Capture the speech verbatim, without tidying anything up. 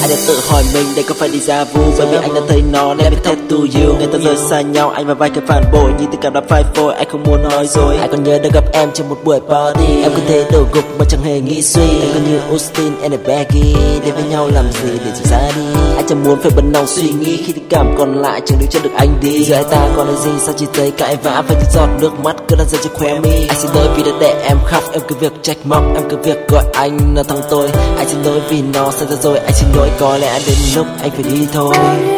Anh đã tự hỏi mình đây có phải đi ra vu, bởi vì anh đã thấy nó let me talk to you. Ngày ta rời xa nhau anh và vai cái phản bội, nhìn tình cảm đã phai phôi anh không muốn nói dối. Anh còn nhớ được gặp em trong một buổi party, em cứ thế đổ gục mà chẳng hề nghĩ suy. Anh còn như Austin and Becky, đến với nhau làm gì để rồi ra đi. Anh chẳng muốn phải bận lòng suy nghĩ khi tình cảm còn lại chẳng níu chân được anh đi. Giờ ai ta còn là gì sao chỉ thấy cãi vã và những giọt nước mắt cứ đang rơi trên khóe mi. Anh xin lỗi vì đã để em khóc, em cứ việc trách móc, em cứ việc gọi anh là thằng tôi. Anh xin lỗi vì nó xảy ra rồi, anh xin lỗi có lẽ đến lúc anh phải đi thôi.